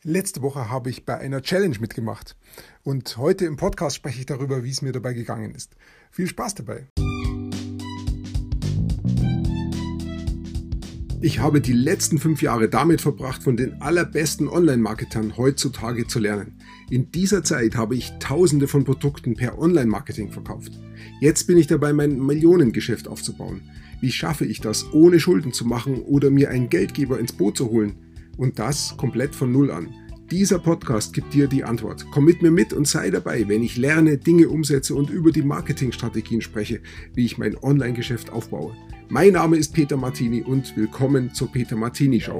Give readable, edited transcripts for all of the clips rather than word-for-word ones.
Letzte Woche habe ich bei einer Challenge mitgemacht und heute im Podcast spreche ich darüber, wie es mir dabei gegangen ist. Viel Spaß dabei! Ich habe die letzten 5 Jahre damit verbracht, von den allerbesten Online-Marketern heutzutage zu lernen. In dieser Zeit habe ich Tausende von Produkten per Online-Marketing verkauft. Jetzt bin ich dabei, mein Millionengeschäft aufzubauen. Wie schaffe ich das, ohne Schulden zu machen oder mir einen Geldgeber ins Boot zu holen? Und das komplett von Null an. Dieser Podcast gibt dir die Antwort. Komm mit mir mit und sei dabei, wenn ich lerne, Dinge umsetze und über die Marketingstrategien spreche, wie ich mein Online-Geschäft aufbaue. Mein Name ist Peter Martini und willkommen zur Peter Martini Show.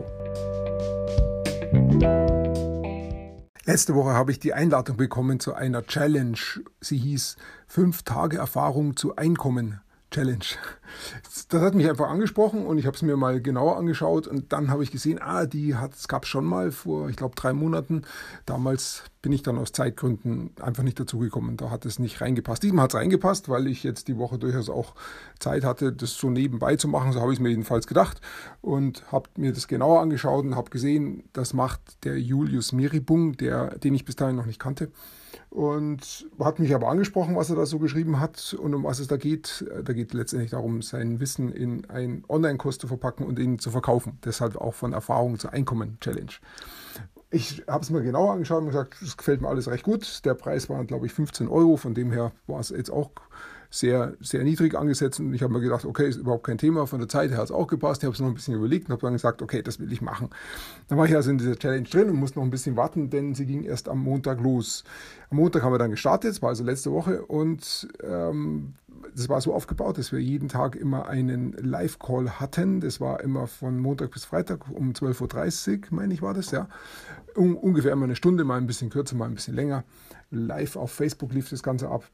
Letzte Woche habe ich die Einladung bekommen zu einer Challenge. Sie hieß 5 Tage Erfahrung zu Einkommen Challenge. Das hat mich einfach angesprochen und ich habe es mir mal genauer angeschaut und dann habe ich gesehen, es gab es schon mal vor, ich glaube 3 Monaten. Damals bin ich dann aus Zeitgründen einfach nicht dazugekommen. Da hat es nicht reingepasst. Diesmal hat es reingepasst, weil ich jetzt die Woche durchaus auch Zeit hatte, das so nebenbei zu machen. So habe ich es mir jedenfalls gedacht und habe mir das genauer angeschaut und habe gesehen, das macht der Julius Miribung, den ich bis dahin noch nicht kannte. Und hat mich aber angesprochen, was er da so geschrieben hat und um was es da geht. Da geht letztendlich darum, sein Wissen in einen Online-Kurs zu verpacken und ihn zu verkaufen. Deshalb auch von Erfahrung zur Einkommen-Challenge. Ich habe es mir genauer angeschaut und gesagt, das gefällt mir alles recht gut. Der Preis war, glaube ich, 15 Euro. Von dem her war es jetzt auch sehr, sehr niedrig angesetzt. Und ich habe mir gedacht, okay, ist überhaupt kein Thema. Von der Zeit her hat es auch gepasst. Ich habe es noch ein bisschen überlegt und habe dann gesagt, okay, das will ich machen. Dann war ich also in dieser Challenge drin und musste noch ein bisschen warten, denn sie ging erst am Montag los. Am Montag haben wir dann gestartet, das war also letzte Woche. Und das war so aufgebaut, dass wir jeden Tag immer einen Live-Call hatten. Das war immer von Montag bis Freitag um 12.30 Uhr, meine ich, war das, ja. Ungefähr immer eine Stunde, mal ein bisschen kürzer, mal ein bisschen länger. Live auf Facebook lief das Ganze ab.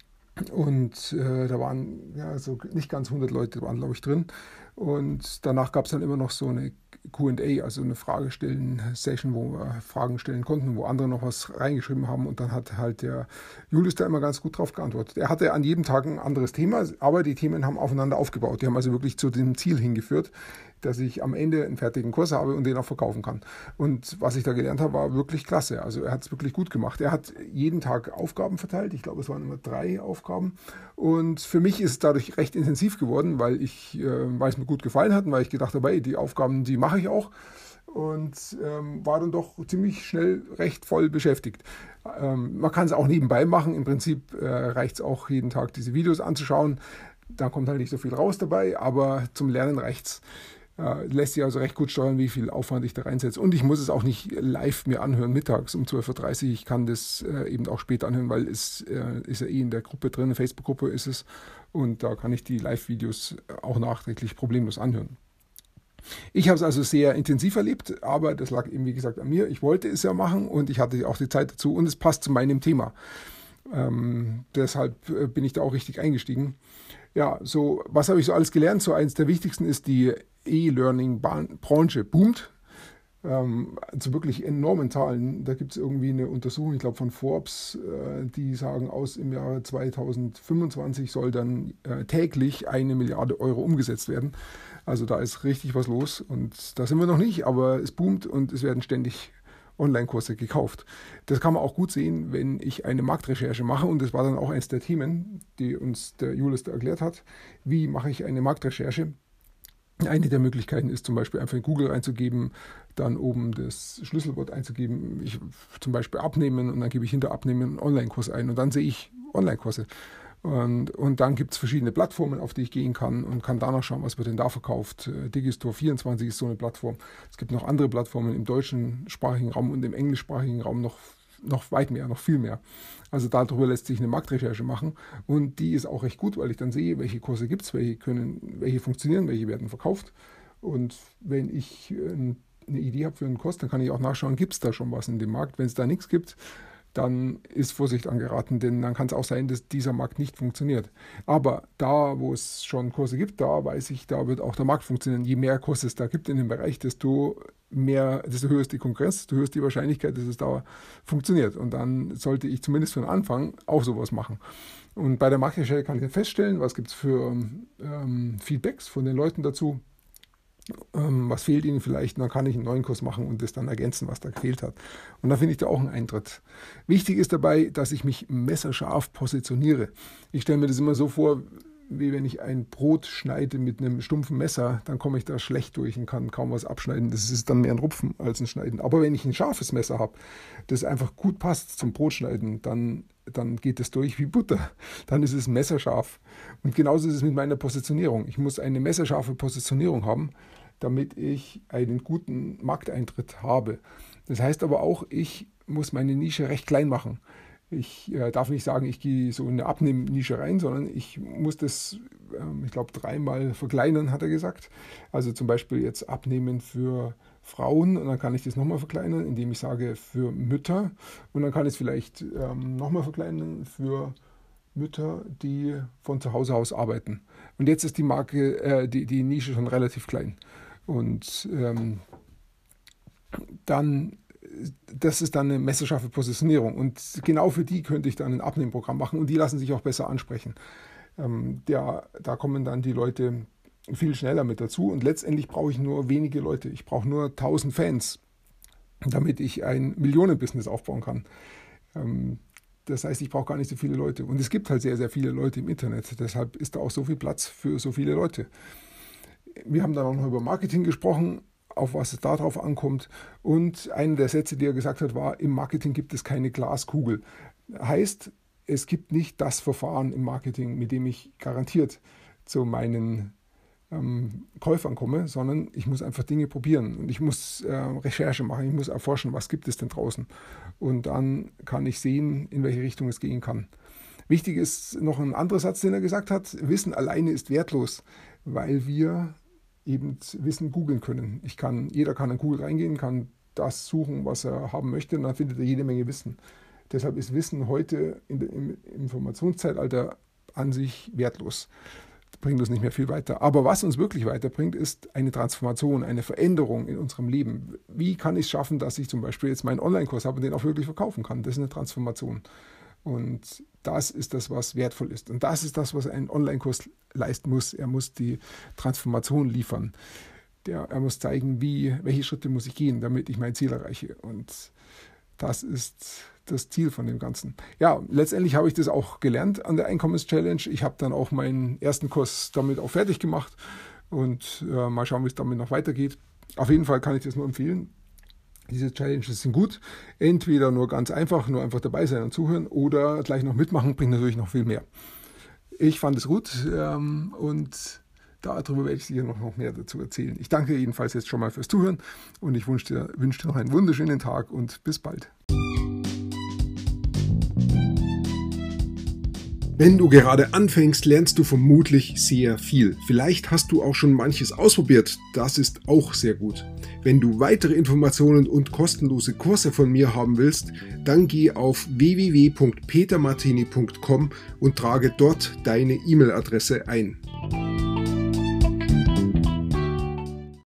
Und da waren so nicht ganz 100 Leute waren, glaube ich, drin. Und danach gab es dann immer noch so eine Q&A, also eine Fragestellen-Session, wo wir Fragen stellen konnten, wo andere noch was reingeschrieben haben. Und dann hat halt der Julius da immer ganz gut drauf geantwortet. Er hatte an jedem Tag ein anderes Thema, aber die Themen haben aufeinander aufgebaut. Die haben also wirklich zu dem Ziel hingeführt, dass ich am Ende einen fertigen Kurs habe und den auch verkaufen kann. Und was ich da gelernt habe, war wirklich klasse. Also er hat es wirklich gut gemacht. Er hat jeden Tag Aufgaben verteilt. Ich glaube, es waren immer 3 Aufgaben. Und für mich ist es dadurch recht intensiv geworden, weil es mir gut gefallen hat und weil ich gedacht habe, hey, die Aufgaben, die mache ich auch. Und war dann doch ziemlich schnell recht voll beschäftigt. Man kann es auch nebenbei machen. Im Prinzip reicht es auch, jeden Tag diese Videos anzuschauen. Da kommt halt nicht so viel raus dabei, aber zum Lernen reicht's. Lässt sich also recht gut steuern, wie viel Aufwand ich da reinsetze. Und ich muss es auch nicht live mir anhören, mittags um 12.30 Uhr. Ich kann das eben auch später anhören, weil es ist ja in der Gruppe drin, eine Facebook-Gruppe ist es. Und da kann ich die Live-Videos auch nachträglich problemlos anhören. Ich habe es also sehr intensiv erlebt, aber das lag eben, wie gesagt, an mir. Ich wollte es ja machen und ich hatte auch die Zeit dazu und es passt zu meinem Thema. Deshalb bin ich da auch richtig eingestiegen. Ja, so, was habe ich so alles gelernt? So eins der wichtigsten ist, die E-Learning-Branche boomt. Zu wirklich enormen Zahlen. Da gibt es irgendwie eine Untersuchung, ich glaube von Forbes, die sagen, im Jahre 2025 soll dann täglich 1 Milliarde Euro umgesetzt werden. Also da ist richtig was los und da sind wir noch nicht, aber es boomt und es werden ständig Online-Kurse gekauft. Das kann man auch gut sehen, wenn ich eine Marktrecherche mache und das war dann auch eines der Themen, die uns der Julius da erklärt hat. Wie mache ich eine Marktrecherche? Eine der Möglichkeiten ist zum Beispiel einfach in Google einzugeben, dann oben das Schlüsselwort einzugeben, zum Beispiel abnehmen und dann gebe ich hinter abnehmen einen Online-Kurs ein und dann sehe ich Online-Kurse. Und dann gibt es verschiedene Plattformen, auf die ich gehen kann und kann danach schauen, was wird denn da verkauft. Digistore24 ist so eine Plattform. Es gibt noch andere Plattformen im deutschsprachigen Raum und im englischsprachigen Raum noch weit mehr, noch viel mehr. Also darüber lässt sich eine Marktrecherche machen und die ist auch recht gut, weil ich dann sehe, welche Kurse gibt es, welche funktionieren, welche werden verkauft. Und wenn ich eine Idee habe für einen Kurs, dann kann ich auch nachschauen, gibt es da schon was in dem Markt. Wenn es da nichts gibt, dann ist Vorsicht angeraten, denn dann kann es auch sein, dass dieser Markt nicht funktioniert. Aber da, wo es schon Kurse gibt, da weiß ich, da wird auch der Markt funktionieren. Je mehr Kurse es da gibt in dem Bereich, desto höher ist die Konkurrenz, desto höher ist die Wahrscheinlichkeit, dass es da funktioniert. Und dann sollte ich zumindest für den Anfang auch sowas machen. Und bei der Marktrecherche kann ich dann feststellen, was gibt es für Feedbacks von den Leuten dazu. Was fehlt Ihnen vielleicht? Und dann kann ich einen neuen Kurs machen und das dann ergänzen, was da gefehlt hat. Und da finde ich da auch einen Eintritt. Wichtig ist dabei, dass ich mich messerscharf positioniere. Ich stelle mir das immer so vor, wie wenn ich ein Brot schneide mit einem stumpfen Messer, dann komme ich da schlecht durch und kann kaum was abschneiden. Das ist dann mehr ein Rupfen als ein Schneiden. Aber wenn ich ein scharfes Messer habe, das einfach gut passt zum Brotschneiden, dann geht es durch wie Butter. Dann ist es messerscharf. Und genauso ist es mit meiner Positionierung. Ich muss eine messerscharfe Positionierung haben, damit ich einen guten Markteintritt habe. Das heißt aber auch, ich muss meine Nische recht klein machen. Ich darf nicht sagen, ich gehe so in eine Abnehmnische rein, sondern ich muss das, ich glaube, 3-mal verkleinern, hat er gesagt. Also zum Beispiel jetzt abnehmen für Frauen und dann kann ich das nochmal verkleinern, indem ich sage für Mütter und dann kann ich es vielleicht nochmal verkleinern für Mütter, die von zu Hause aus arbeiten. Und jetzt ist die Marke, die Nische schon relativ klein. Und das ist dann eine messerscharfe Positionierung. Und genau für die könnte ich dann ein Abnehmprogramm machen und die lassen sich auch besser ansprechen. Da kommen dann die Leute viel schneller mit dazu und letztendlich brauche ich nur wenige Leute. Ich brauche nur 1000 Fans, damit ich ein Millionenbusiness aufbauen kann. Das heißt, ich brauche gar nicht so viele Leute. Und es gibt halt sehr, sehr viele Leute im Internet. Deshalb ist da auch so viel Platz für so viele Leute. Wir haben dann auch noch über Marketing gesprochen, auf was es darauf ankommt. Und einer der Sätze, die er gesagt hat, war, im Marketing gibt es keine Glaskugel. Heißt, es gibt nicht das Verfahren im Marketing, mit dem ich garantiert zu meinen Käufern komme, sondern ich muss einfach Dinge probieren und ich muss Recherche machen, ich muss erforschen, was gibt es denn draußen. Und dann kann ich sehen, in welche Richtung es gehen kann. Wichtig ist noch ein anderer Satz, den er gesagt hat, Wissen alleine ist wertlos, weil wir eben Wissen googeln können. Jeder kann in Google reingehen, kann das suchen, was er haben möchte und dann findet er jede Menge Wissen. Deshalb ist Wissen heute im Informationszeitalter an sich wertlos. Das bringt uns nicht mehr viel weiter. Aber was uns wirklich weiterbringt, ist eine Transformation, eine Veränderung in unserem Leben. Wie kann ich es schaffen, dass ich zum Beispiel jetzt meinen Online-Kurs habe und den auch wirklich verkaufen kann? Das ist eine Transformation. Und das ist das, was wertvoll ist. Und das ist das, was ein Online-Kurs leisten muss. Er muss die Transformation liefern. Er muss zeigen, welche Schritte muss ich gehen, damit ich mein Ziel erreiche. Und das ist das Ziel von dem Ganzen. Ja, letztendlich habe ich das auch gelernt an der Einkommens-Challenge. Ich habe dann auch meinen ersten Kurs damit auch fertig gemacht. Und mal schauen, wie es damit noch weitergeht. Auf jeden Fall kann ich das nur empfehlen. Diese Challenges sind gut. Entweder nur ganz einfach, nur einfach dabei sein und zuhören oder gleich noch mitmachen, bringt natürlich noch viel mehr. Ich fand es gut und darüber werde ich sicher noch mehr dazu erzählen. Ich danke dir jedenfalls jetzt schon mal fürs Zuhören und ich wünsche dir noch einen wunderschönen Tag und bis bald. Wenn du gerade anfängst, lernst du vermutlich sehr viel. Vielleicht hast du auch schon manches ausprobiert. Das ist auch sehr gut. Wenn du weitere Informationen und kostenlose Kurse von mir haben willst, dann geh auf www.petermartini.com und trage dort deine E-Mail-Adresse ein.